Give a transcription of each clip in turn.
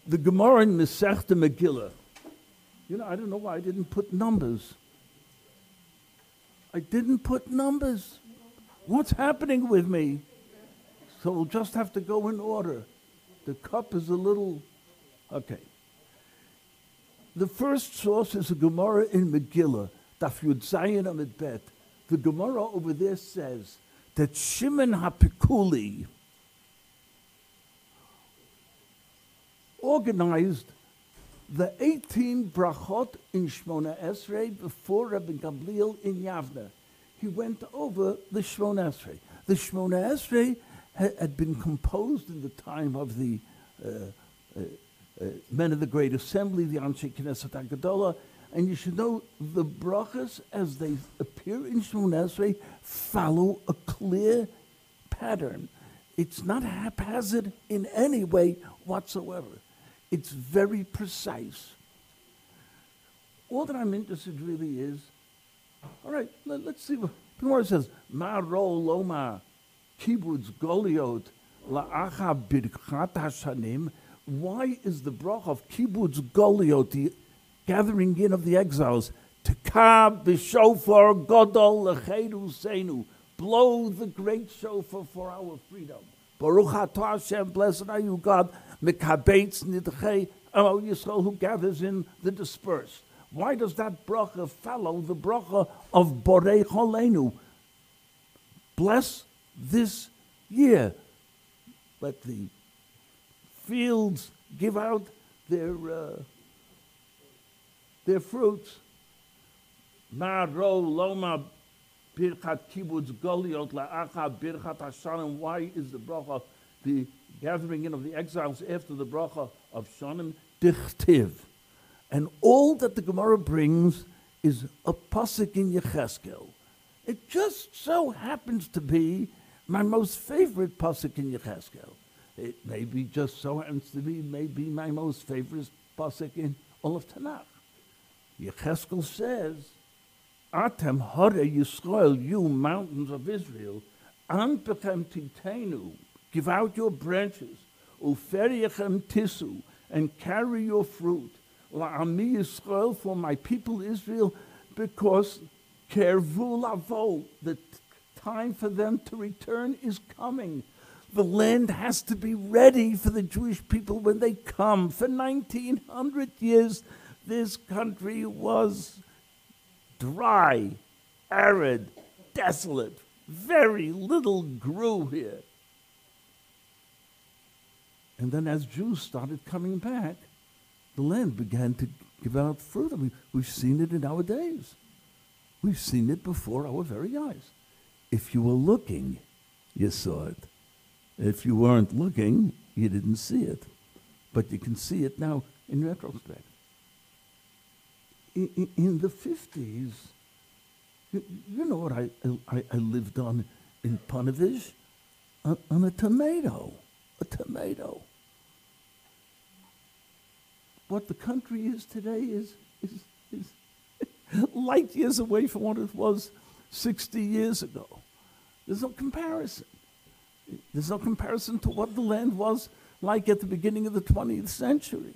The Gemara in Masechta Megillah. You know, I don't know why I didn't put numbers. I didn't put numbers. What's happening with me? So we'll just have to go in order. The cup is a little... Okay. The first source is a Gemara in Megillah, Daf Yud Zayin Amid Bet. The Gemara over there says that Shimon HaPikuli organized the 18 brachot in Shmona Esrei before Rabbi Gamliel in Yavne. He went over the Shmona Esrei. The Shmona Esrei had been composed in the time of the men of the Great Assembly, the Anshe Knesset HaGadolah, and you should know the brachas as they appear in Shmona Esrei follow a clear pattern. It's not haphazard in any way whatsoever. It's very precise. All that I'm interested really is, all right, let's see what the Gemara says. Ma ro loma kibbutz goliot la'acha birchat hashanim. Why is the bracha of kibbutz goliot, the gathering in of the exiles, tekab b'shofar gadol lecheinu seinu, blow the great shofar for our freedom. Baruch atah Hashem, blessed are you, God, mekabetz nidchei Amo Yisrael, who gathers in the dispersed. Why does that bracha follow the bracha of Borei Cholenu? Bless this year. Let the fields give out their fruits. Ma ro loma birchat kibbutz goliot la'acha birchat hashanim. Why is the bracha, the gathering in of the exiles after the bracha of Shanim? Dichtiv. And all that the Gemara brings is a pasuk in Yecheskel. It just so happens to be my most favorite pasuk in Yecheskel. It maybe just so happens to be maybe my most favorite pasuk in all of Tanakh. Yecheskel says, Atem hare Yisrael, you mountains of Israel, Anpechem titenu, give out your branches, Uferiechem tisu, and carry your fruit. La'ami Yisrael, for my people Israel, because kervu lavo, the time for them to return is coming. The land has to be ready for the Jewish people when they come. For 1900 years, this country was dry, arid, desolate. Very little grew here. And then as Jews started coming back, the land began to give out fruit. I mean, we've seen it in our days. We've seen it before our very eyes. If you were looking, you saw it. If you weren't looking, you didn't see it. But you can see it now in retrospect. In the 50s, you know what I lived on in Panovich? On a tomato. A tomato. What the country is today is light years away from what it was 60 years ago. There's no comparison. There's no comparison to what the land was like at the beginning of the 20th century.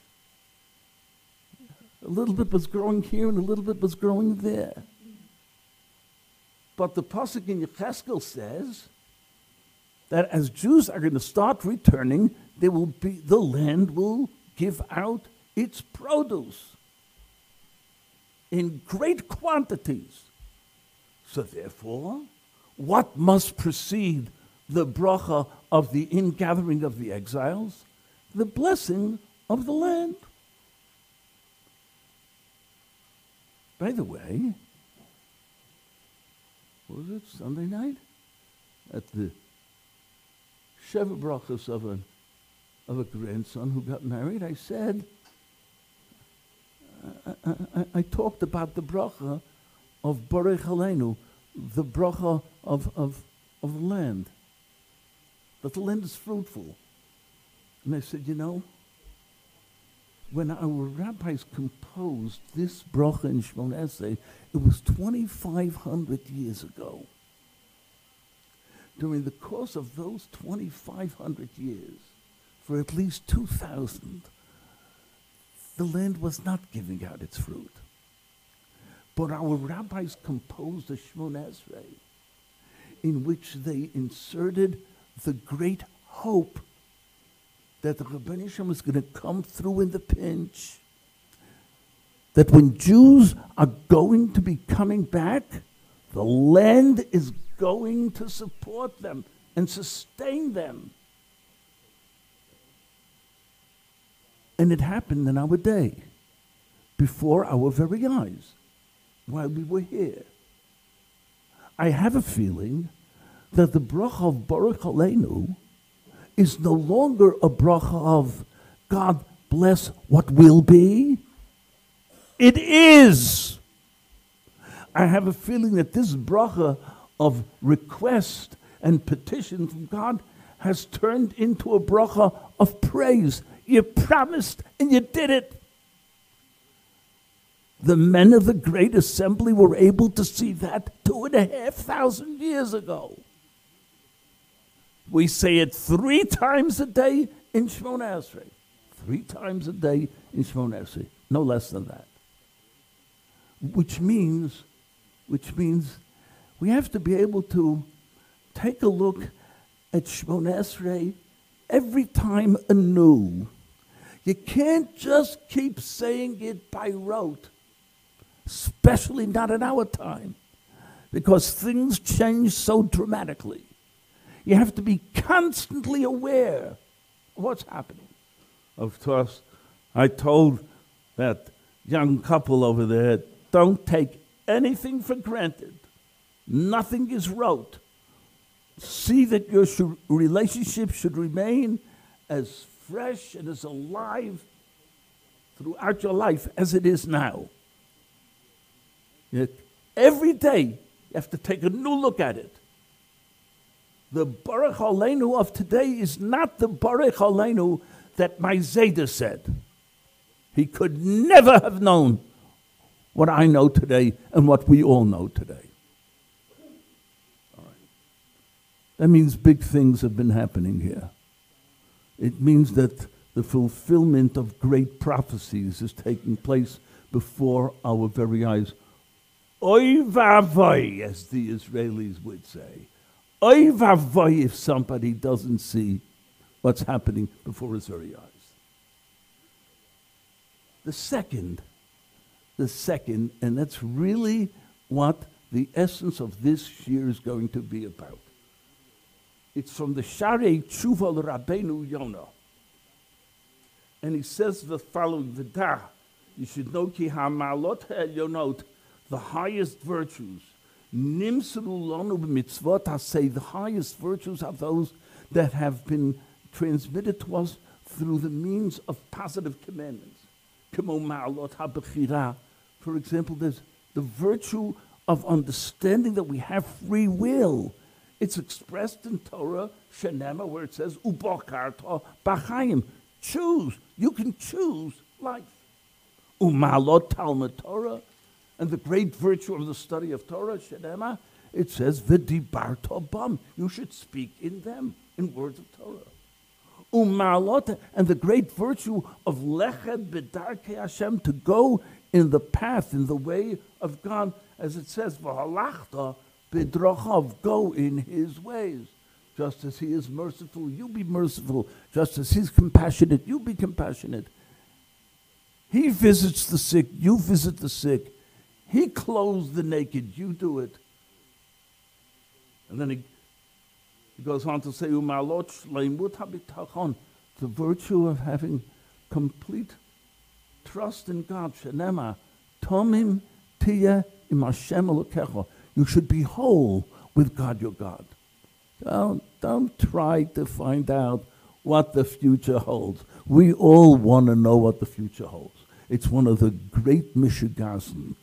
A little bit was growing here and a little bit was growing there. But the pasuk in Yecheskel says that as Jews are going to start returning, the land will give out its produce in great quantities. So therefore, what must precede the bracha of the ingathering of the exiles? The blessing of the land. By the way, what was it, Sunday night? At the Sheva brachas of a grandson who got married, I said, I talked about the bracha of Borei Cholenu, the bracha of land, that the land is fruitful. And I said, you know, when our rabbis composed this bracha in Shmona Esrei, it was 2,500 years ago. During the course of those 2,500 years, for at least 2,000, the land was not giving out its fruit. But our rabbis composed a Shemona Esrei in which they inserted the great hope that the Rebbeinu Shem is going to come through in the pinch. That when Jews are going to be coming back, the land is going to support them and sustain them. And it happened in our day, before our very eyes, while we were here. I have a feeling that the bracha of Baruch Aleinu is no longer a bracha of God bless what will be. It is. I have a feeling that this bracha of request and petition from God has turned into a bracha of praise. You promised and you did it. The men of the Great Assembly were able to see that 2,500 years ago. We say it 3 times a day in Shemona Esrei. 3 times a day in Shemona Esrei. No less than that. Which means we have to be able to take a look at Shemona Esrei every time anew. You can't just keep saying it by rote, especially not in our time, because things change so dramatically. You have to be constantly aware of what's happening. Of course, I told that young couple over there, don't take anything for granted. Nothing is rote. See that your relationship should remain as fresh and as alive throughout your life as it is now. Yet every day you have to take a new look at it. The Baruch Aleinu of today is not the Baruch Aleinu that my Zayda said. He could never have known what I know today and what we all know today. All right. That means big things have been happening here. It means that the fulfillment of great prophecies is taking place before our very eyes. Oy vavoy, as the Israelis would say. Oy vavoy if somebody doesn't see what's happening before his very eyes. The second, and that's really what the essence of this year is going to be about. It's from the Sharei Tshuva Rabbeinu Yonah. And he says the following, V'dah, you should know ki ha'malot ha'elyonot, the highest virtues, nimsru lanu b'mitzvot hasei, the highest virtues are those that have been transmitted to us through the means of positive commandments. Kemo ma'alot ha'bechira. For example, there's the virtue of understanding that we have free will. It's expressed in Torah, Shenema, where it says, Ubokarto b'chaim. Choose. You can choose life. Umalot Talmud Torah. And the great virtue of the study of Torah, Shenema, it says, V'dibarto bam. You should speak in them, in words of Torah. Umalot, and the great virtue of Leched B'darkei Hashem, to go in the path, in the way of God, as it says, V'halachta B'drachav, go in his ways. Just as he is merciful, you be merciful. Just as he's compassionate, you be compassionate. He visits the sick, you visit the sick. He clothes the naked, you do it. And then he goes on to say, Umalot shleimut habitachon, the virtue of having complete trust in God. Shenema, tomim tiyeh im Hashem elokecha. You should be whole with God your God. Don't try to find out what the future holds. We all want to know what the future holds. It's one of the great Mishigasim,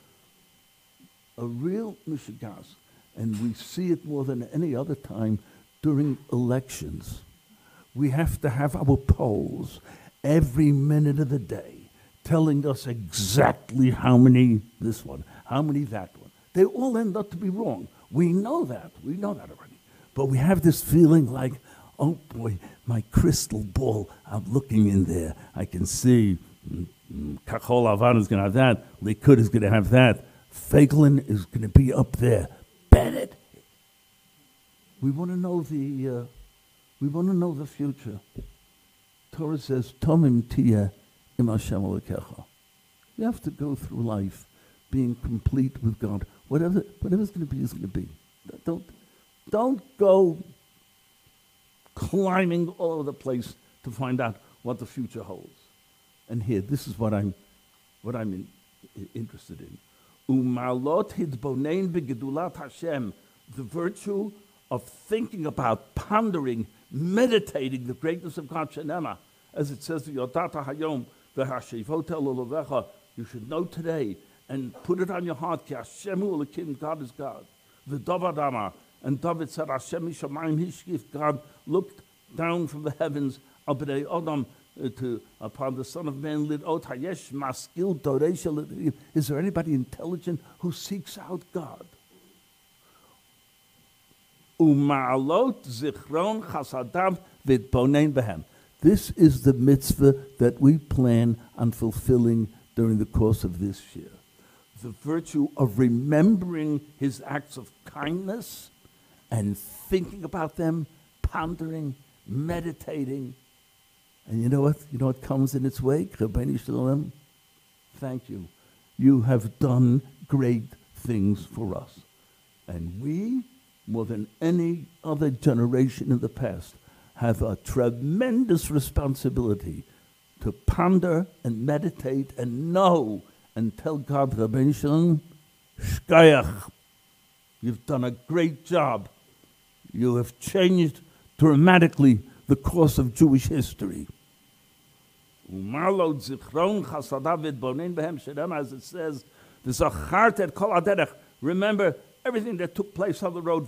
a real Mishigas, and we see it more than any other time during elections. We have to have our polls every minute of the day telling us exactly how many this one, how many that one. They all end up to be wrong. We know that already. But we have this feeling like, oh boy, my crystal ball, I'm looking in there. I can see Kachol Lavan is going to have that. Likud is going to have that. Feiglin is going to be up there. Bennett. We want to know the future. Torah says, Tomim Tia im Hashem Elokecha. You have to go through life being complete with God. Whatever's going to be is going to be. Don't go climbing all over the place to find out what the future holds. And here, this is what I'm interested in. Umalot hitbonein begedulat Hashem, the virtue of thinking about, pondering, meditating the greatness of God. Shenema, as it says, Yodata Hayom v'hashivot el olevecha. You should know today and put it on your heart. Ki Hashemu Elokim, God is God. V'David Amar, and David said, Hashem mishamayim hishkif. God looked down from the heavens upon the Son of Man. Lidot hayesh maskil doresha. Is there anybody intelligent who seeks out God? Uma'alot zichron chasadav v'itbonein behem. This is the mitzvah that we plan on fulfilling during the course of this year. The virtue of remembering his acts of kindness and thinking about them, pondering, meditating. And you know what? You know what comes in its wake? Rabbeinu Shalom, thank you. You have done great things for us. And we, more than any other generation in the past, have a tremendous responsibility to ponder and meditate and know and tell God, Rabbeinu Shalom, Shkayach, you've done a great job. You have changed dramatically the course of Jewish history. As it says, remember everything that took place on the road.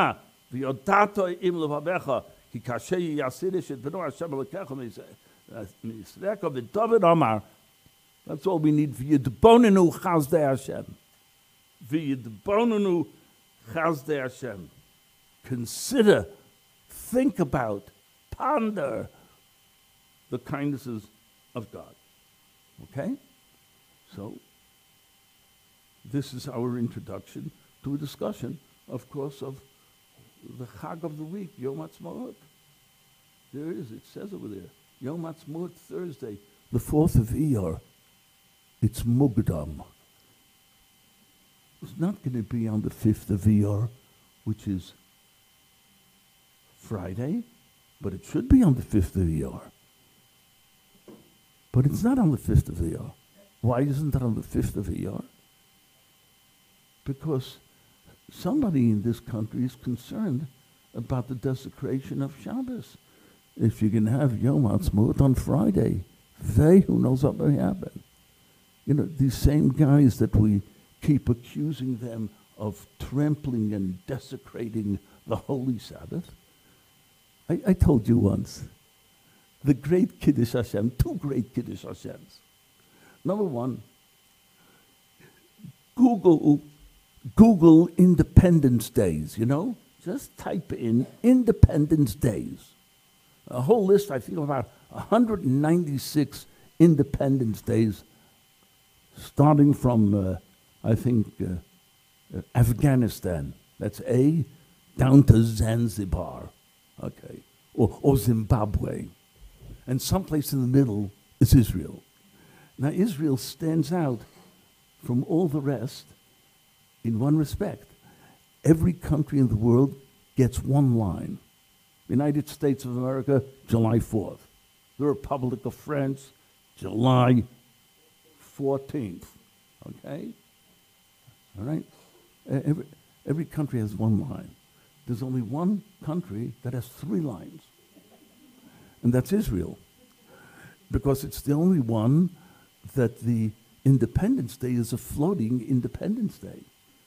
That's all we need. V'yidbonenu chazdei Hashem. V'yidbonenu chazdei Hashem. Consider, think about, ponder the kindnesses of God. Okay? So, this is our introduction to a discussion, of course, of the Chag of the week, Yom Ha'atzmaut. There it is, it says over there. Yom Ha'atzmaut, Thursday, the 4th of Iyar. It's Mugdam. It's not going to be on the 5th of Iyar, which is Friday, but it should be on the 5th of Iyar. But it's not on the 5th of Iyar. Why isn't it on the 5th of Iyar? Because somebody in this country is concerned about the desecration of Shabbos. If you can have Yom Ha'atzmaut on Friday, who knows what may happen? You know, these same guys that we keep accusing them of trampling and desecrating the Holy Sabbath. I told you once, the great Kiddush Hashem, 2 great Kiddush Hashems. Number one, Google Independence Days, you know? Just type in Independence Days. A whole list, I think, of about 196 Independence Days, starting from, Afghanistan. That's A, down to Zanzibar, okay, or Zimbabwe. And someplace in the middle is Israel. Now, Israel stands out from all the rest in one respect. Every country in the world gets one line. The United States of America, July 4th. The Republic of France, July 14th. Okay? All right? Every country has one line. There's only one country that has 3 lines. And that's Israel. Because it's the only one that the Independence Day is a floating Independence Day.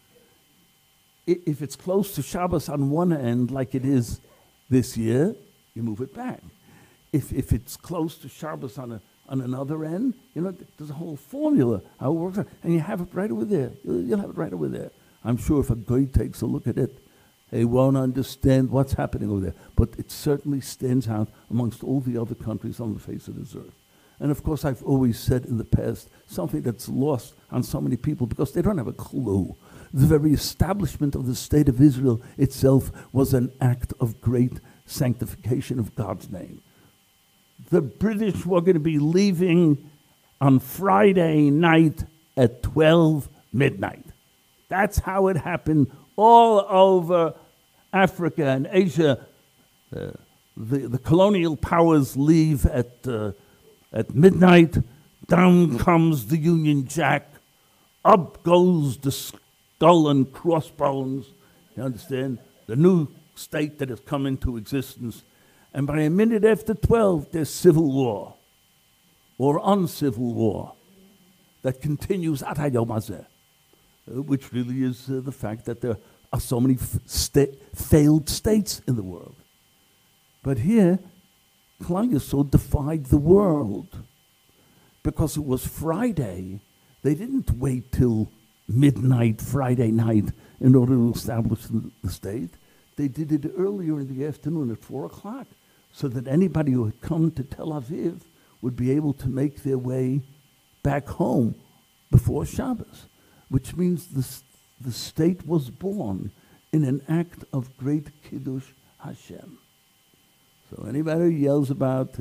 If it's close to Shabbos on one end, like it is this year, you move it back. If it's close to Shabbos on another end, you know, there's a whole formula how it works out, and you have it right over there. You'll have it right over there. I'm sure if a guy takes a look at it, he won't understand what's happening over there. But it certainly stands out amongst all the other countries on the face of this earth. And of course, I've always said in the past, something that's lost on so many people because they don't have a clue. The very establishment of the State of Israel itself was an act of great sanctification of God's name. The British were going to be leaving on Friday night at 12 midnight. That's how it happened all over Africa and Asia. The colonial powers leave at midnight. Down comes the Union Jack. Up goes the skull and crossbones. You understand? The new state that has come into existence. And by a minute after 12, there's civil war or uncivil war that continues at Hayom Hazeh, which really is the fact that there are so many failed states in the world. But here, Klal Yisrael defied the world because it was Friday. They didn't wait till midnight Friday night in order to establish the state. They did it earlier in the afternoon at 4 o'clock so that anybody who had come to Tel Aviv would be able to make their way back home before Shabbos, which means the state was born in an act of great Kiddush Hashem. So anybody who yells about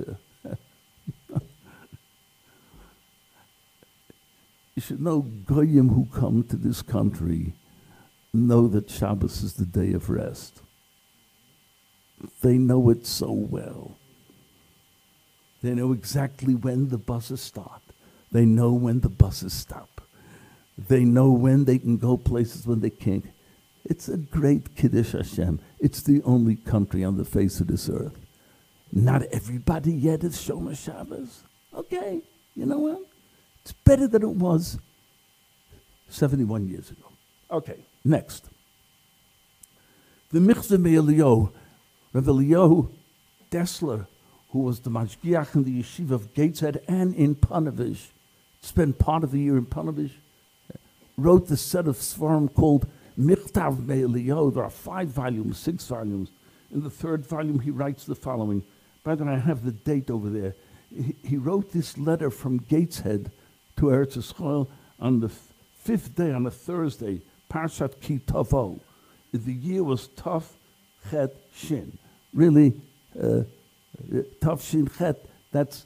you should know Goyim who come to this country know that Shabbos is the day of rest. They know it so well. They know exactly when the buses start. They know when the buses stop. They know when they can go places when they can't. It's a great Kiddush Hashem. It's the only country on the face of this earth. Not everybody yet is Shomer Shabbos. Okay, you know what? It's better than it was 71 years ago. Okay, next. The Michzeh Eliyahu, Rav Eliyahu Dessler, who was the Mashgiach in the yeshiva of Gateshead and in Panovich, spent part of the year in Panovich, wrote the set of Svarim called Michtav Eliyahu. There are 5 volumes, 6 volumes. In the 3rd volume, he writes the following. By the way, I have the date over there. He wrote this letter from Gateshead to Eretz Yisrael on the 5th day, on a Thursday, Parshat Ki Tavo. The year was Tav Chet Shin. Really, Tav Shin Chet, that's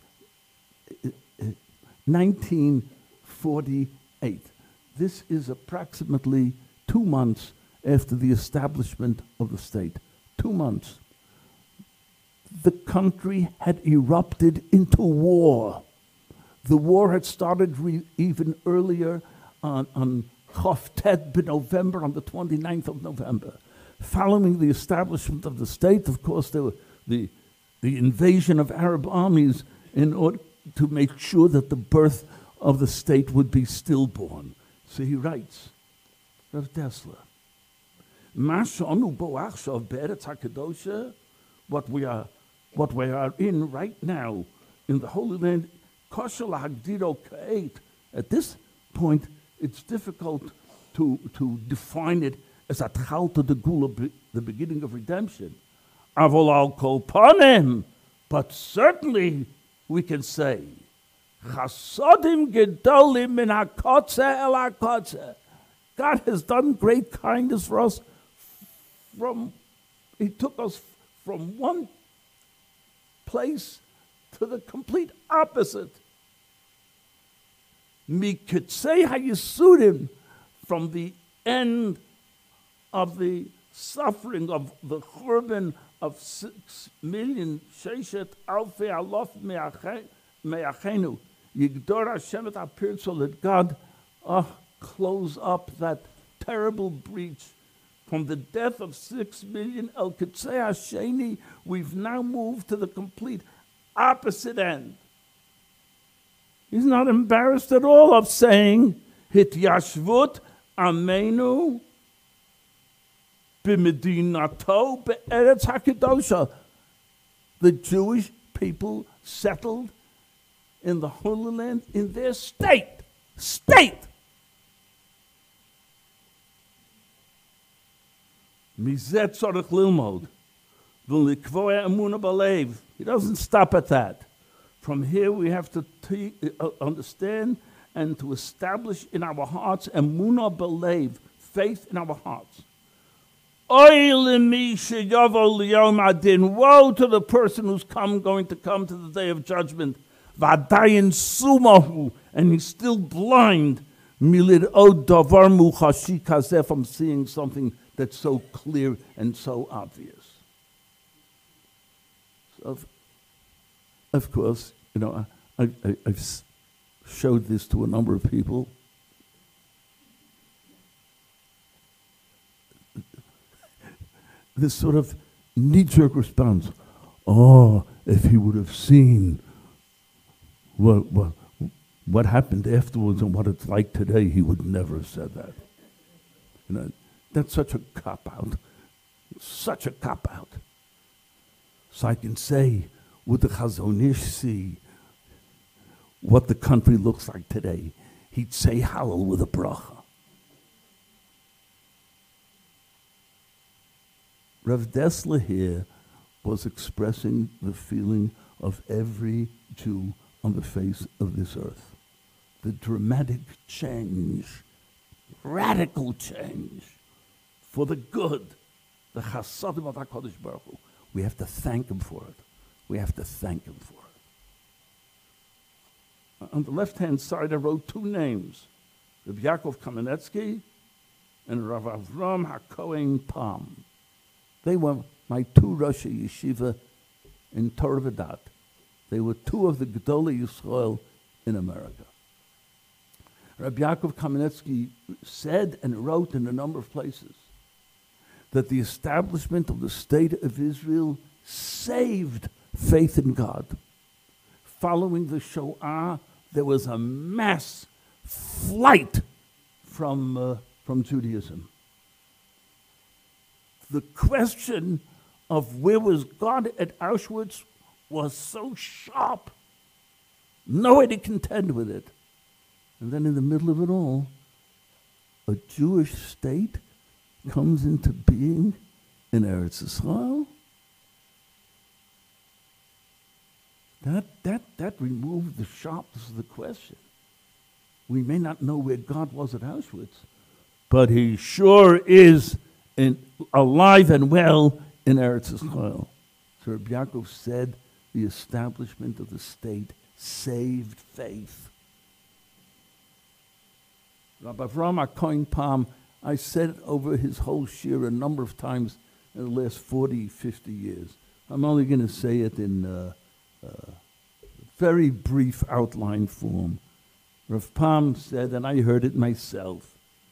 1948. This is approximately 2 months after the establishment of the state. 2 months. The country had erupted into war. The war had started even earlier on Chof Tet B'November, on the 29th of November. Following the establishment of the state, of course, there were the invasion of Arab armies in order to make sure that the birth of the state would be stillborn. So he writes, Rav Dessler, what we are in right now in the Holy Land, at this point, it's difficult to define it as Atchalta de Gula, the beginning of redemption. Avol al kol panim, but certainly we can say, Chasodim gedolim min hakotze el hakotze. God has done great kindness for us. He took us from one place to the complete opposite. Mikitzei hayisudim, from the end of the suffering of the Churban of 6 million Sheshet Alfei Alof Me'achenu. Yigdor Hashem et appeared so that God close up that terrible breach. From the death of 6 million El Kitzei Hasheni, we've now moved to the complete opposite end. He's not embarrassed at all of saying, Hityashvut Amenu B'Medinato Be'eretz HaKedosha. The Jewish people settled in the Holy Land in their state. Mizet tzorich lilmod, v'likvoa emuna b'leiv. He doesn't stop at that. From here we have to understand and to establish in our hearts emunah belev, faith in our hearts. Oy lemi sheyavo liyom adin. Woe to the person who's going to come to the day of judgment. Vadayin sumahu, and he's still blind. Milid od davar muchashi kazeh, from seeing something that's so clear and so obvious. So, of course, I've showed this to a number of people. This sort of knee-jerk response. Oh, if he would have seen what happened afterwards and what it's like today, he would never have said that. That's such a cop-out. Such a cop-out. So I can say, would the Chazon Ish see what the country looks like today? He'd say Hallel with a bracha. Rav Dessler here was expressing the feeling of every Jew on the face of this earth. The dramatic change, radical change, for the good, the chasadim of HaKadosh Baruch Hu. We have to thank him for it. We have to thank him for it. On the left-hand side, I wrote two names, Rav Yaakov Kamenetsky and Rav Avram HaKohen Palm. They were my two Rosh Yeshiva in Torah V'dat. They were two of the Gedolei Yisrael in America. Rabbi Yaakov Kamenetsky said and wrote in a number of places that the establishment of the State of Israel saved faith in God. Following the Shoah, there was a mass flight from Judaism. The question of where was God at Auschwitz was so sharp. No way to contend with it. And then in the middle of it all, a Jewish state comes into being in Eretz Yisrael. That removed the sharpness of the question. We may not know where God was at Auschwitz, but he sure is alive and well in Eretz Yisrael. So Rabbi Yaakov said the establishment of the state saved faith. Rabbi Avram HaKohen Palm, I said over his whole shir a number of times in the last 40, 50 years. I'm only going to say it in very brief outline form. Rav Palm said, and I heard it myself.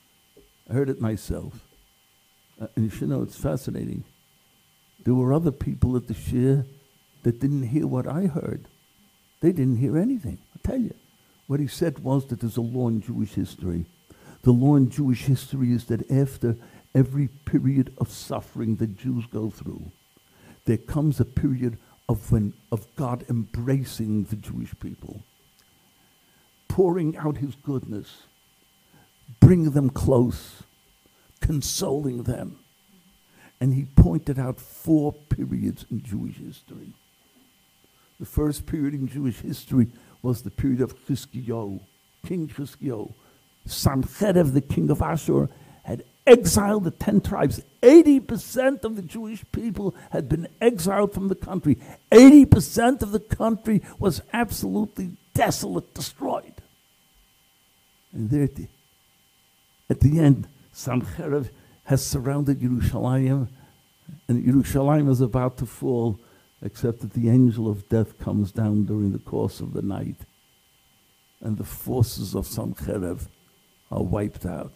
And you should know, it's fascinating. There were other people at the shir that didn't hear what I heard. They didn't hear anything. I'll tell you. What he said was that there's a law in Jewish history. The law in Jewish history is that after every period of suffering that Jews go through, there comes a period of God embracing the Jewish people, pouring out his goodness, bringing them close, consoling them. And he pointed out 4 periods in Jewish history. The first period in Jewish history was the period of Chizkiyahu, King Chizkiyahu. Sancherev, the king of Ashur, had exiled the 10 tribes. 80% of the Jewish people had been exiled from the country. 80% of the country was absolutely desolate, destroyed. And there at the end, Sancherev has surrounded Yerushalayim, and Yerushalayim is about to fall, except that the angel of death comes down during the course of the night, and the forces of Sancherev are wiped out.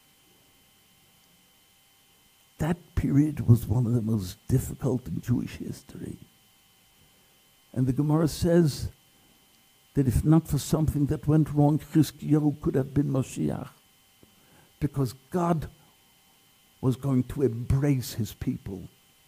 That period was one of the most difficult in Jewish history. And the Gemara says that if not for something that went wrong, Chizkiyahu could have been Moshiach, because God was going to embrace his people.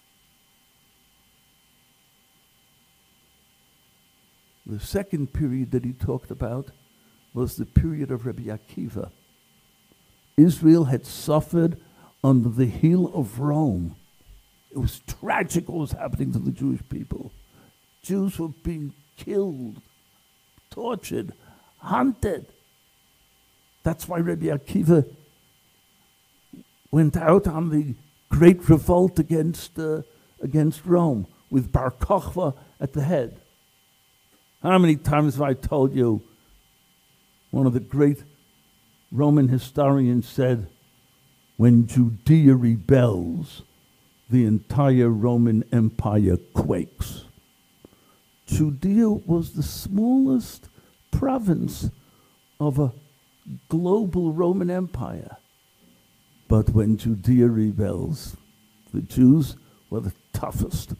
The second period that he talked about was the period of Rabbi Akiva. Israel had suffered under the heel of Rome. It was tragic what was happening to the Jewish people. Jews were being killed tortured, hunted. That's why Rabbi Akiva went out on the great revolt against Rome, with Bar Kokhba at the head. How many times have I told you, one of the great Roman historians said, when Judea rebels, the entire Roman Empire quakes. Judea was the smallest province of a global Roman Empire. But when Judea rebels, the Jews were the toughest.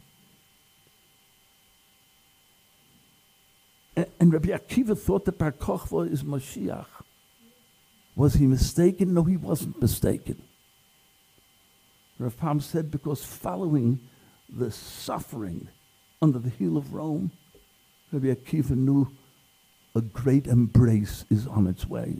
And Rabbi Akiva thought that Bar Kokhba is Mashiach. Was he mistaken? No, he wasn't mistaken. Rav Pam said, because following the suffering under the heel of Rome, Rabbi Akiva knew a great embrace is on its way.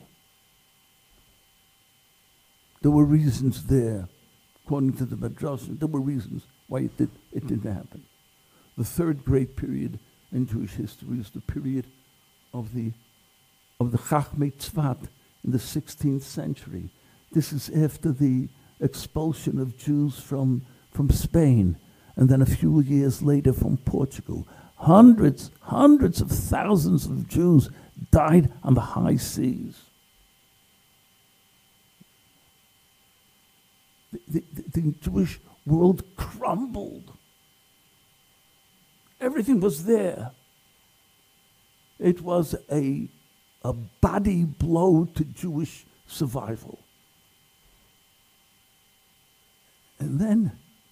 There were reasons there, according to the Midrash, there were reasons why it didn't happen. The third great period in Jewish history is the period of the Chachmei Tzvat in the 16th century. This is after the expulsion of Jews from Spain, and then a few years later from Portugal. Hundreds of thousands of Jews died on the high seas. The Jewish world crumbled. Everything was there. It was a body blow to Jewish survival. And then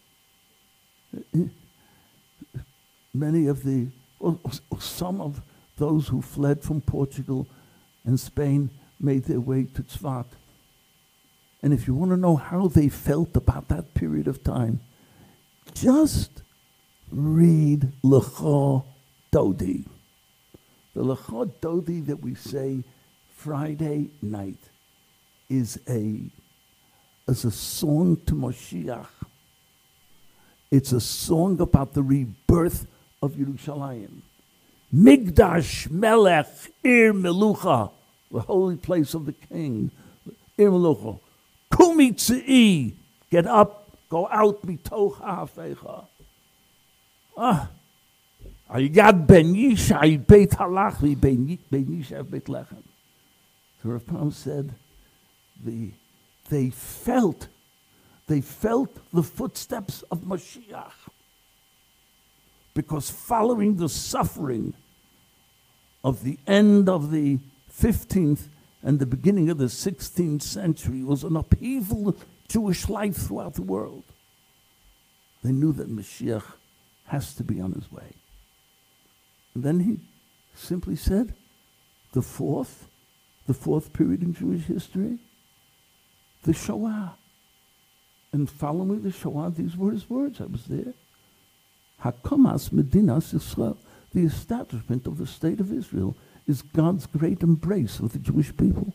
some of those who fled from Portugal and Spain made their way to Tzvat. And if you want to know how they felt about that period of time, just read Lecha Dodi. The Lecha Dodi that we say Friday night is a song to Moshiach. It's a song about the rebirth of Yerushalayim. Migdash Melech Ir Melucha, the holy place of the king. Ir Melucha. Kumi Tzei, get up, go out, mitoch ha'afecha. Ayad ben Yishai beit halach, ben Yishai beit lechem. So Rav Pam said, they felt the footsteps of Mashiach. Because following the suffering of the end of the 15th and the beginning of the 16th century was an upheaval of Jewish life throughout the world. They knew that Mashiach has to be on his way. And then he simply said, the fourth period in Jewish history, the Shoah. And following the Shoah, these were his words. I was there. Hakamas Medinas Yisrael, the establishment of the state of Israel, is God's great embrace with the Jewish people.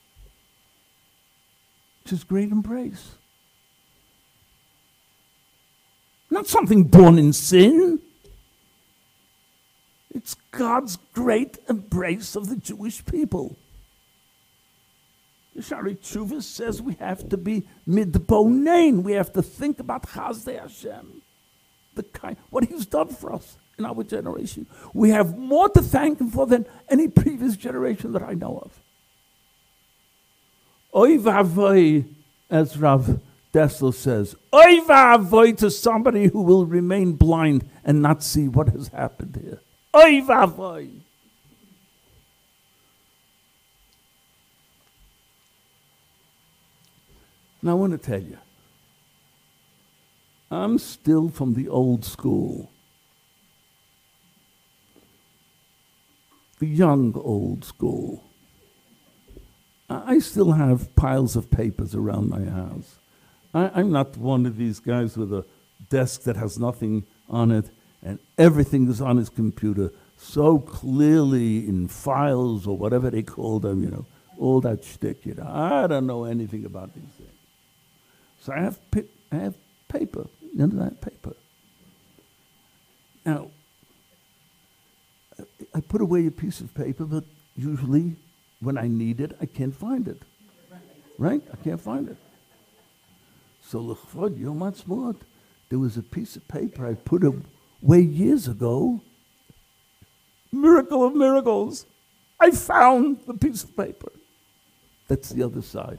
It's his great embrace. Not something born in sin. It's God's great embrace of the Jewish people. The Shari Tshuva says we have to be midbonein. We have to think about Chazdei Hashem, what he's done for us in our generation. We have more to thank him for than any previous generation that I know of. Oy va'avoy, as Rav Dessel says, oy va'avoy to somebody who will remain blind and not see what has happened here. Oy va'avoy. Now I want to tell you, I'm still from the old school. The young old school. I still have piles of papers around my house. I'm not one of these guys with a desk that has nothing on it and everything is on his computer so clearly in files or whatever they call them, all that shtick, I don't know anything about these things. So I have paper, that paper. Now, I put away a piece of paper, but usually when I need it, I can't find it. Right? I can't find it. So l'chvod Yom Ha'atzmaut, there was a piece of paper I put away years ago. Miracle of miracles. I found the piece of paper. That's the other side.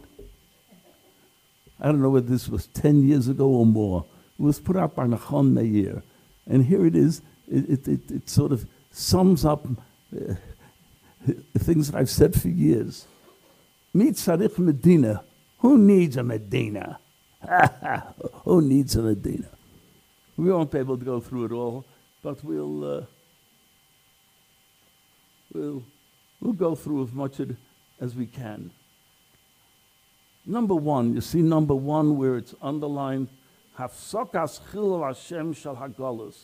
I don't know whether this was 10 years ago or more. It was put out by Nachon Meir. And here it is. It sort of sums up things that I've said for years. Mi tzarich Medina. Who needs a Medina? Who needs a Medina? We won't be able to go through it all, but we'll go through as much as we can. Number one, you see number one where it's underlined, Hafsokas Chilul Hashem Shal Hagolus.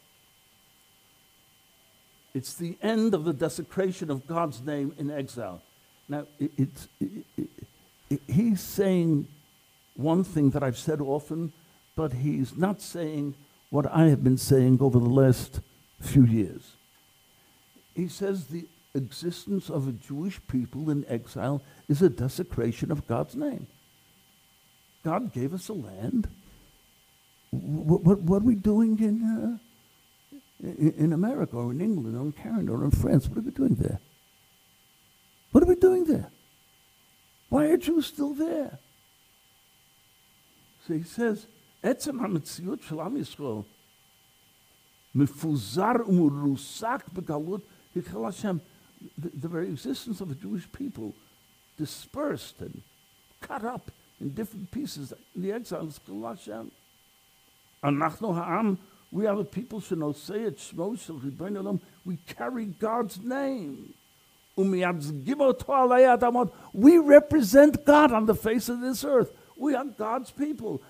It's the end of the desecration of God's name in exile. Now, he's saying one thing that I've said often, but he's not saying what I have been saying over the last few years. He says the existence of a Jewish people in exile is a desecration of God's name. God gave us a land. What are we doing in America or in England or in Canada or in France? What are we doing there? What are we doing there? Why are Jews still there? So he says, Etzem HaMetziut Shel Am Yisrael Mefuzar Umurusak Begalut Hichel Hashem. The very existence of a Jewish people dispersed and cut up in different pieces in the exile is Hichel Hashem. Anachnu Ha'am, we are the people Shenosei Et Shmo Shel Ribono Olam. We carry God's name. We represent God on the face of this earth. We are God's people.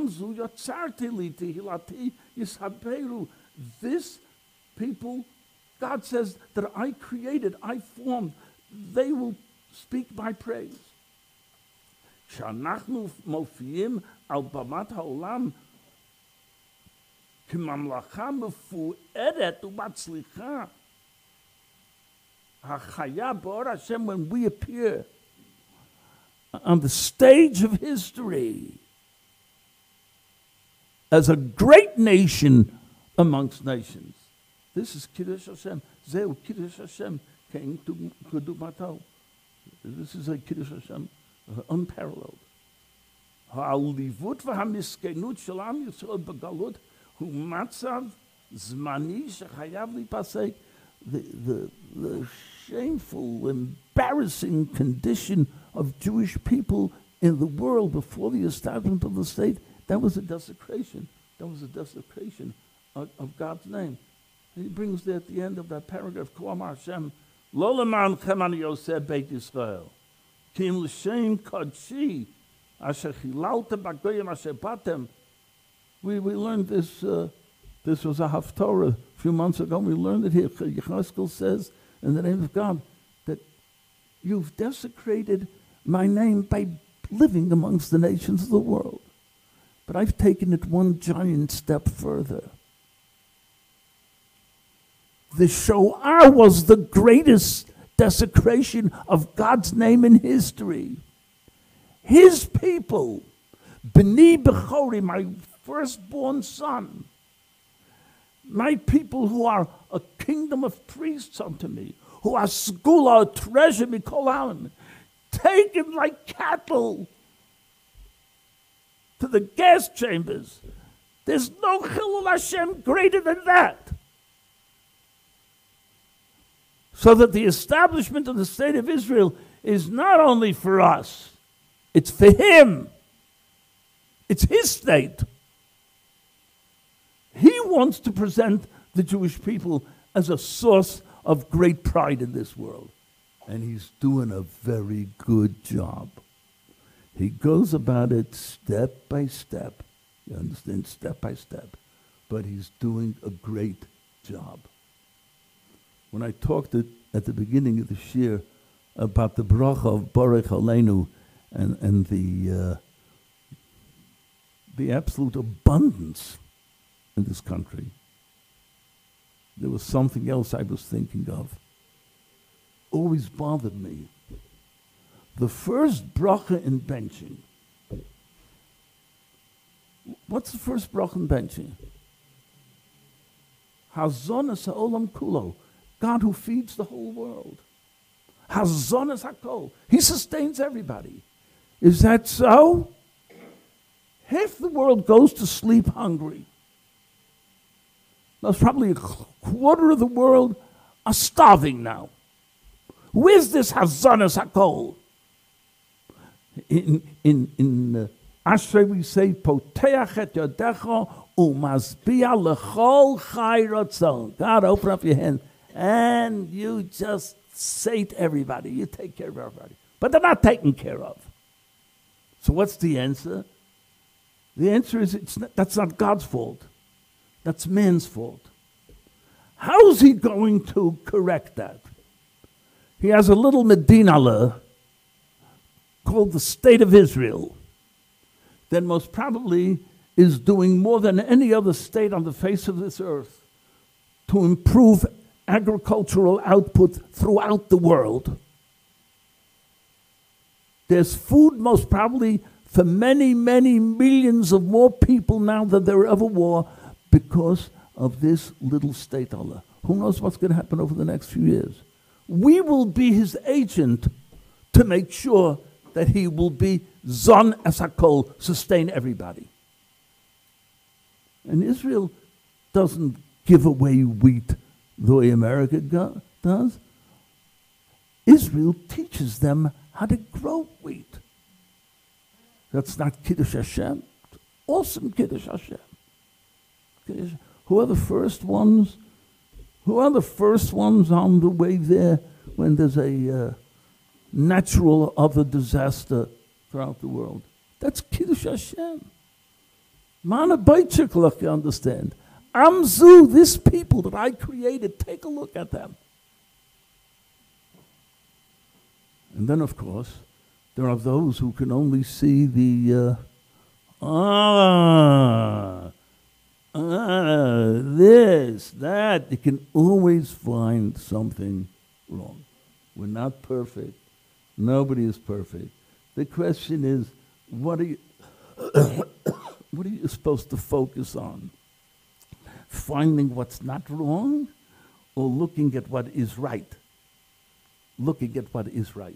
This people, God says that I created, I formed. They will speak my praise. She'anachnu mofiyim al bamat ha'olam k'mamlacha mefu'edet u'matzlicha. When we appear on the stage of history as a great nation amongst nations, this is Kiddush Hashem. Zeu Kiddush Hashem came to Kedumato. This is a Kiddush Hashem unparalleled. Ha'alivut v'hamiskenut shel Am Yisrael begalut hu matzav zmani shechayav lipasek. The shameful, embarrassing condition of Jewish people in the world before the establishment of the state, that was a desecration. That was a desecration of God's name. And he brings there at the end of that paragraph, K'amar Hashem, Lo leman chem ani yoseh Beit Yisrael, ki im l'shem kodshi, asher chilaltem b'goyim asher batem. We learned this. This was a Haftorah a few months ago. We learned it here. Yechezkel says, in the name of God, that you've desecrated my name by living amongst the nations of the world. But I've taken it one giant step further. The Shoah was the greatest desecration of God's name in history. His people, B'ni Bechori, my firstborn son, my people who are a kingdom of priests unto me, who are skula, a treasure, mikol ha'olam, taken like cattle to the gas chambers. There's no Chilul Hashem greater than that. So that the establishment of the state of Israel is not only for us, it's for him. It's his state. He wants to present the Jewish people as a source of great pride in this world. And he's doing a very good job. He goes about it step by step. You understand? Step by step. But he's doing a great job. When I talked at the beginning of the shir about the bracha of Baruch Aleinu and the absolute abundance in this country, there was something else I was thinking of. Always bothered me. The first bracha in benching. What's the first bracha in benching? Hazonas ha'olam kulo. God who feeds the whole world. Hazonas hakol. He sustains everybody. Is that so? Half the world goes to sleep hungry. There's probably a quarter of the world are starving now. Where's this Hazanas Hakol? In Ashrei we say, Poteach et yodecha umasbia lechol chai ratzon. God, open up your hand and you just say to everybody, you take care of everybody. But they're not taken care of. So what's the answer? The answer is that's not God's fault. That's man's fault. How is he going to correct that? He has a little Medinah called the State of Israel that most probably is doing more than any other state on the face of this earth to improve agricultural output throughout the world. There's food most probably for many, many millions of more people now than there ever were because of this little state, Allah. Who knows what's going to happen over the next few years? We will be his agent to make sure that he will be Zon Esakol, sustain everybody. And Israel doesn't give away wheat the way America does. Israel teaches them how to grow wheat. That's not Kiddush Hashem. It's awesome Kiddush Hashem. Who are the first ones? Who are the first ones on the way there when there's a natural other disaster throughout the world? That's Kiddush Hashem. Mana Baitzak, you understand. Amzu, this people that I created, take a look at them. And then, of course, there are those who can only see the, this, that. You can always find something wrong. We're not perfect. Nobody is perfect. The question is, what are you supposed to focus on? Finding what's not wrong or looking at what is right? Looking at what is right.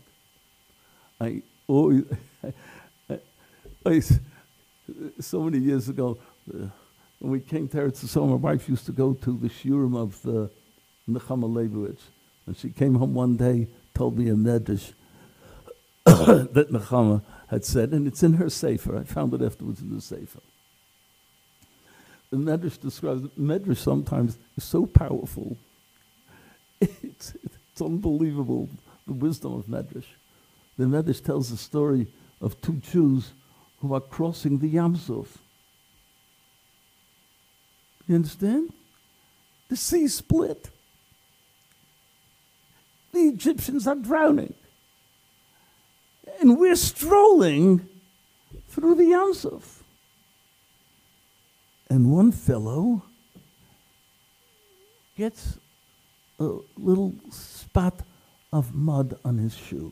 So many years ago, when we came to Eretz Yisrael, my wife used to go to the shiurim of Nechama Leibowitz. And she came home one day, told me a medrash that Nechama had said, and it's in her sefer. I found it afterwards in the sefer. The medrash describes, medrash sometimes is so powerful. It's unbelievable, the wisdom of medrash. The medrash tells the story of two Jews who are crossing the Yam Suf. You understand? The sea split. The Egyptians are drowning. And we're strolling through the Yam Suf. And one fellow gets a little spot of mud on his shoe.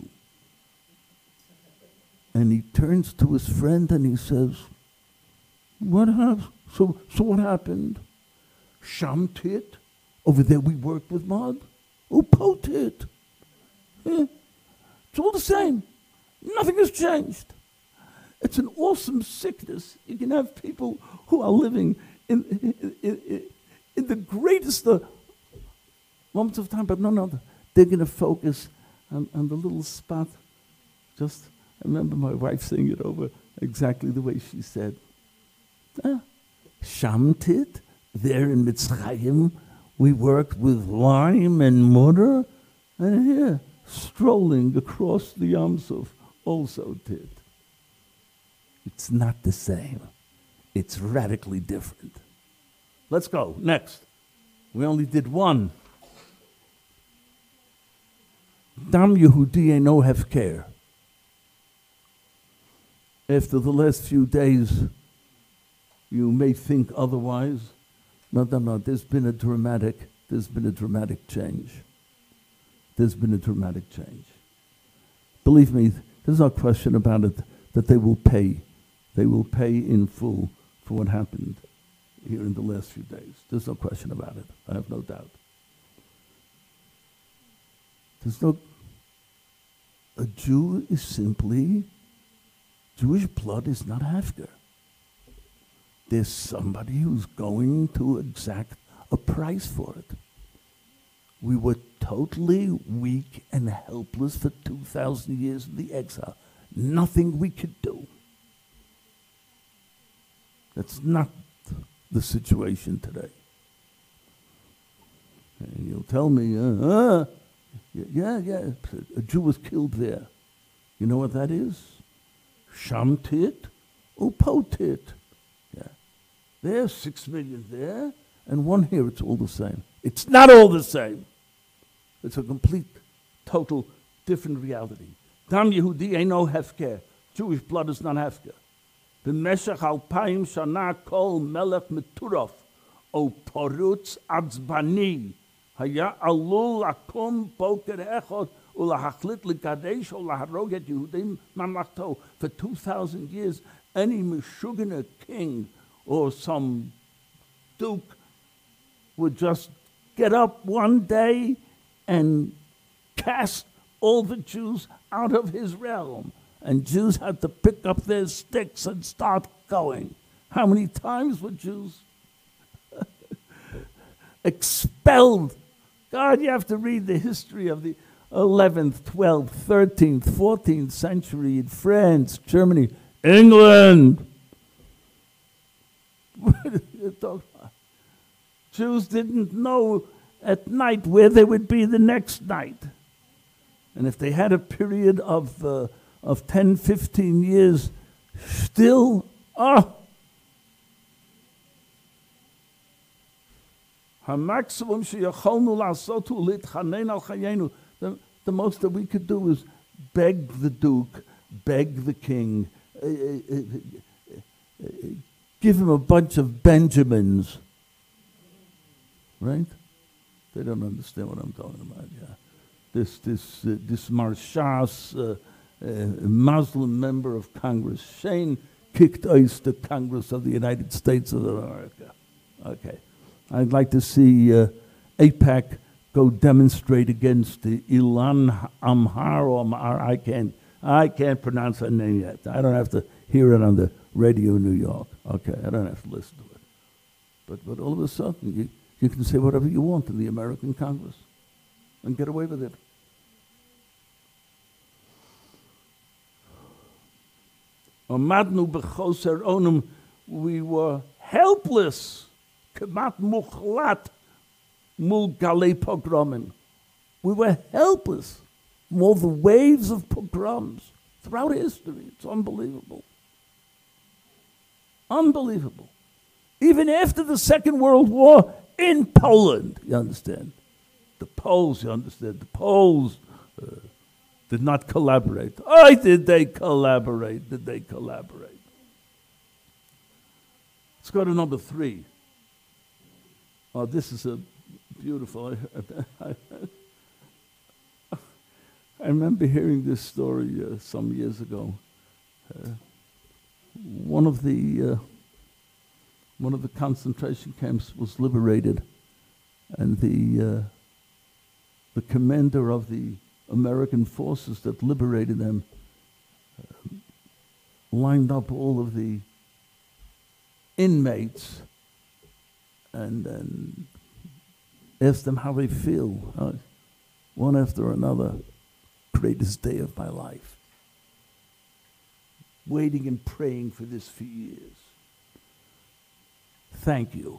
And he turns to his friend and he says, "What happened? So what happened? Shamtit? Over there we worked with mud? Oh, potit. It's all the same. Nothing has changed." It's an awesome sickness. You can have people who are living in the greatest moments of time, but no, they're going to focus on the little spot. Just, I remember my wife saying it over exactly the way she said. Shamtit, there in Mitzrayim, we worked with lime and mortar, and here, strolling across the Yam Suf, also did. It's not the same. It's radically different. Let's go. Next. We only did one. Dam Yehudi Eino Hefker. After the last few days, you may think otherwise. No. There's been a dramatic there's been a dramatic change. There's been a dramatic change. Believe me, there's no question about it that they will pay. They will pay in full for what happened here in the last few days. There's no question about it. I have no doubt. A Jew is simply, Jewish blood is not Hefker. There's somebody who's going to exact a price for it. We were totally weak and helpless for 2,000 years in the exile. Nothing we could do. That's not the situation today. And you'll tell me, yeah, a Jew was killed there. You know what that is? Shamtit upotit. Yeah. There's 6 million there, and 1 here, it's all the same. It's not all the same. It's a complete, total, different reality. Dam Yehudi eino hefker. Jewish blood is not hefker. B'meshach 2,000 shana kol melech meturov o porutz atzbani haya alul lakum boker echod ulahachlit lekadesh ulaharog et Yehudim mamlachto. For 2,000 years, any Meshuggah king or some duke would just get up one day and cast all the Jews out of his realm. And Jews had to pick up their sticks and start going. How many times were Jews expelled? God, you have to read the history of the 11th, 12th, 13th, 14th century in France, Germany, England. Jews didn't know at night where they would be the next night. And if they had a period of 10, 15 years still, the most that we could do is beg the Duke, beg the King, give him a bunch of Benjamins. Right? They don't understand what I'm talking about. Yeah, this Marshas, Muslim member of Congress, Shane kicked ice the Congress of the United States of America. Okay, I'd like to see AIPAC go demonstrate against the Ilan Amhar or Amhar. I can't pronounce her name yet. I don't have to hear it on the radio in New York. Okay, I don't have to listen to it. But all of a sudden, you can say whatever you want in the American Congress and get away with it. We were helpless. Kemat muchlat mul galei pogromim. We were helpless from all the waves of pogroms throughout history. It's unbelievable. Unbelievable. Even after the Second World War in Poland, you understand? The Poles, you understand? The Poles did not collaborate. Oh, did they collaborate? Did they collaborate? Let's go to number 3. Oh, this is a beautiful. I remember hearing this story some years ago. One of the concentration camps was liberated, and the commander of the American forces that liberated them lined up all of the inmates and asked them how they feel, one after another. Greatest day of my life. Waiting and praying for this for years. Thank you.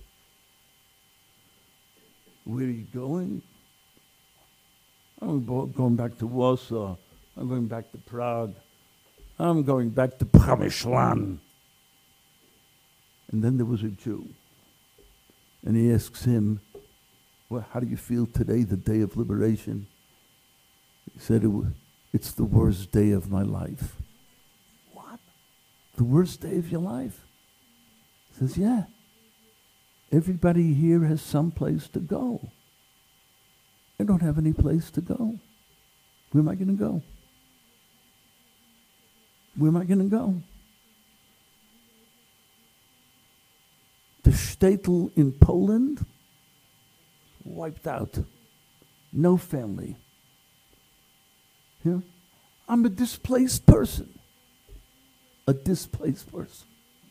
Where are you going? I'm going back to Warsaw. I'm going back to Prague. I'm going back to Przemyśl. And then there was a Jew. And he asks him, well, how do you feel today, the day of liberation? He said, it's the worst day of my life. What? The worst day of your life? He says, yeah. Everybody here has some place to go. I don't have any place to go. Where am I going to go? Where am I going to go? The shtetl in Poland, wiped out. No family. Yeah? I'm a displaced person. A displaced person.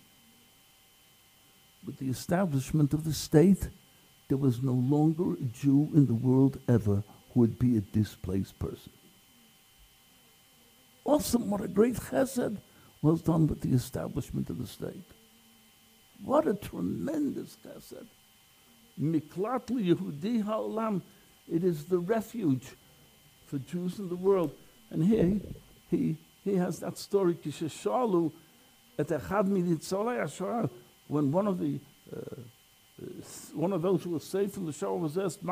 With the establishment of the state, there was no longer a Jew in the world ever who would be a displaced person. Awesome, what a great chesed was done with the establishment of the state. What a tremendous chesed. Miklat Yehudi ha'olam, it is the refuge for Jews in the world. And here, he has that story, Kisheshalu, at Echad Miditzolei HaShoah, when one of those who was saved from the Shoah was asked,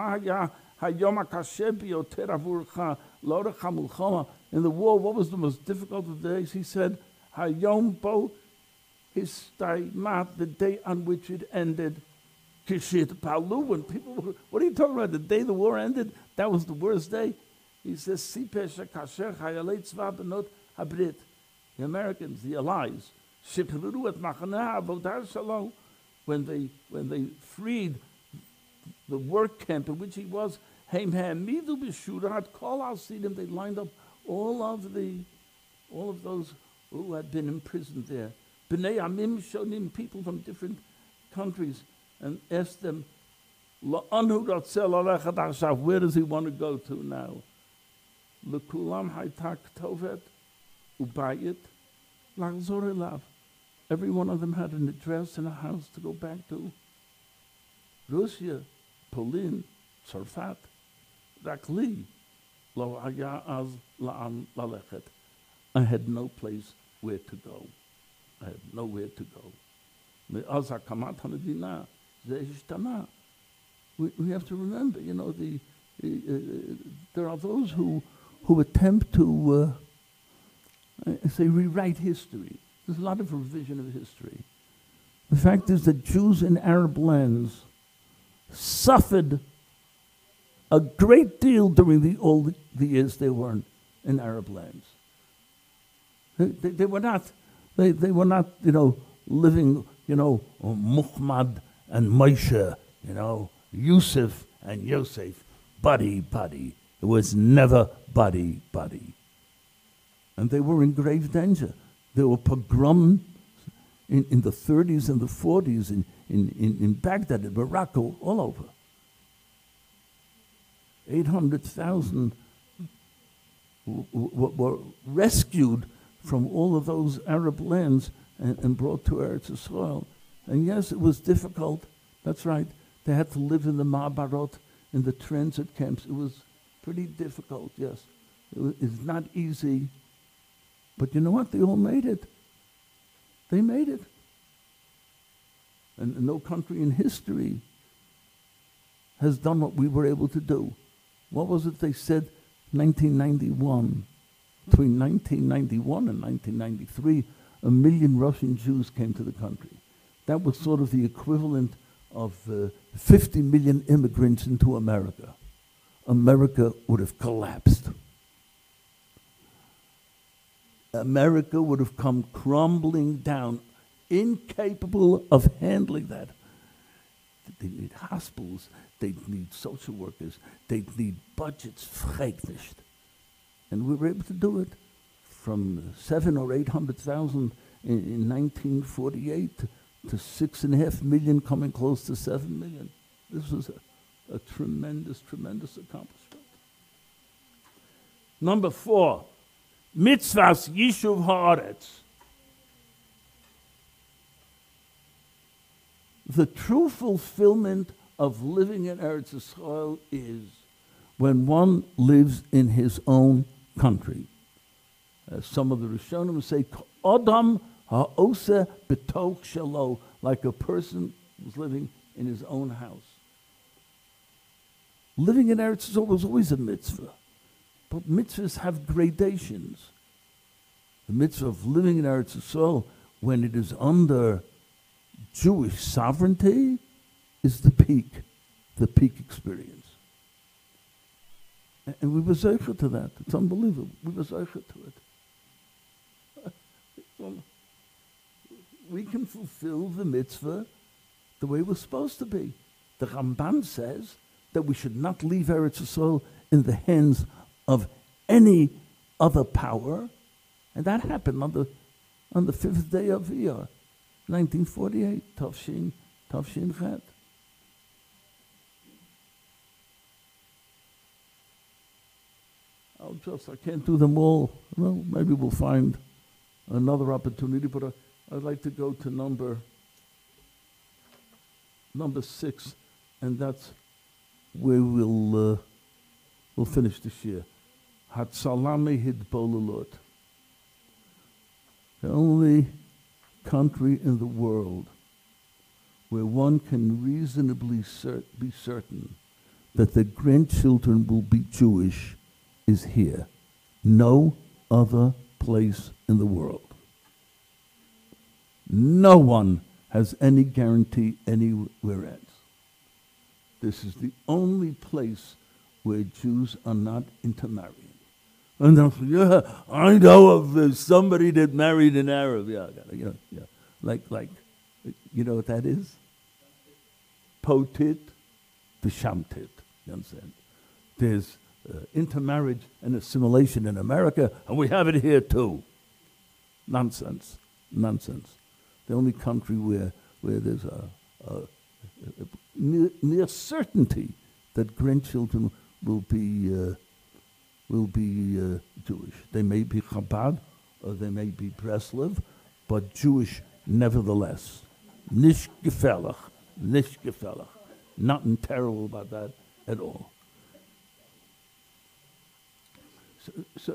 in the war, what was the most difficult of days? He said, Hayom bo histaimat, the day on which it ended. Kishit palu, when people were, what are you talking about? The day the war ended, that was the worst day. He says, Sipesh kasher hayalei tzva benot habrit, the Americans, the Allies, shiphiru et machaneh avodah shalom, when they freed the work camp in which he was, heim ha'amidu b'shurat kol hasidim, they lined up all of those who had been imprisoned there. B'nei amim shonim, people from different countries, and asked them, La'anhu ratzeh la'lechet achshav, where does he want to go to now? L'kulam hayta ktovet ubayit lachzor elav. Every one of them had an address and a house to go back to. Russia, Poland, Tzarfat, Rakli, lo haya az la'an lalechet. I had no place where to go. I had nowhere to go. Me'az hakamat hamedina ze ishtana. We have to remember, there are those who attempt to, rewrite history. There's a lot of revision of history. The fact is that Jews in Arab lands suffered a great deal during all the years they were in Arab lands. They were not, living, Muhammad and Moshe, Yusuf and Yosef, buddy. It was never buddy. And they were in grave danger. There were pogroms in the 30s and the 40s in Baghdad, in Morocco, all over. 800,000 were rescued from all of those Arab lands and brought to Eretz Yisrael. And yes, it was difficult. That's right. They had to live in the Ma'abarot, in the transit camps. It was pretty difficult, yes. It's not easy. But you know what? They all made it. They made it. And no country in history has done what we were able to do. What was it they said? 1991. Between 1991 and 1993, 1 million Russian Jews came to the country. That was sort of the equivalent of 50 million immigrants into America. America would have collapsed. America would have come crumbling down, incapable of handling that. They need hospitals, they need social workers, they need budgets, vergeet. And we were able to do it from 700,000 or 800,000 in 1948 to 6.5 million, coming close to 7 million. This was a tremendous accomplishment. Number 4, mitzvahs yishuv haaretz. The true fulfillment of living in Eretz Yisrael is when one lives in his own country. As some of the Rishonim say, Adam ha'oseh b'toch shelo, like a person who's living in his own house. Living in Eretz Yisrael was always a mitzvah, but mitzvahs have gradations. The mitzvah of living in Eretz Yisrael, when it is under Jewish sovereignty, is the peak experience. And we were zeicher to that. It's unbelievable. We were zeicher to it. We can fulfill the mitzvah the way we're supposed to be. The Ramban says that we should not leave Eretz Yisrael in the hands of any other power, and that happened on the 5th day of Iyar, 1948, Tafshin Chet. I can't do them all. Well, maybe we'll find another opportunity, but I'd like to go to number 6, and that's where we'll finish this year. Hatzalami Hidbolulot. The only country in the world where one can reasonably be certain that the grandchildren will be Jewish is here. No other place in the world. No one has any guarantee anywhere else. This is the only place where Jews are not intermarrying. And yeah, I know of somebody that married an Arab. Yeah. Like, you know what that is? Potit, v'shamtit. You understand? There's intermarriage and assimilation in America, and we have it here too. Nonsense. The only country where there's a near certainty that grandchildren will be Jewish. They may be Chabad or they may be Breslov, but Jewish nevertheless. Nish gefällig. Nothing terrible about that at all. So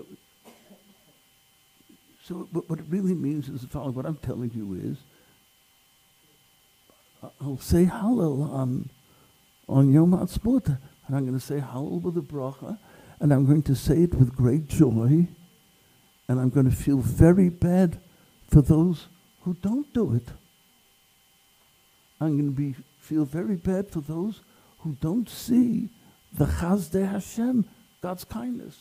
what it really means is the following. What I'm telling you is, I'll say Hallel on Yom Ha'atzmaut, and I'm going to say Hallel with a bracha, and I'm going to say it with great joy, and I'm going to feel very bad for those who don't do it. I'm going to feel very bad for those who don't see the Chazdei Hashem, God's kindness.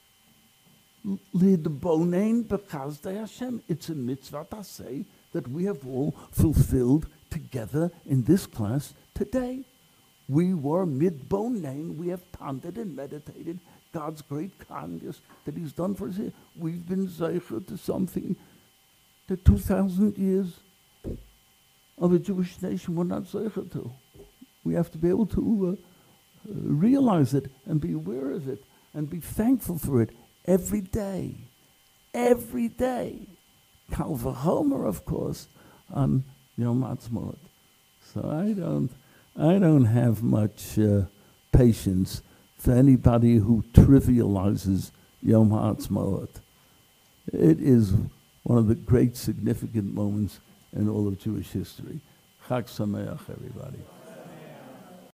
Lidbonein b'chazdei Hashem. It's a mitzvah to say that we have all fulfilled together in this class today. We were midbonein. We have pondered and meditated God's great kindness that He's done for us here. We've been zeicher to something that 2,000 years of a Jewish nation were not zeicher to. We have to be able to realize it and be aware of it and be thankful for it. Every day. Kal v'chomer, of course, on Yom Ha'atzmaut. So I don't have much patience for anybody who trivializes Yom Ha'atzmaut. It is one of the great significant moments in all of Jewish history. Chag Sameach, everybody.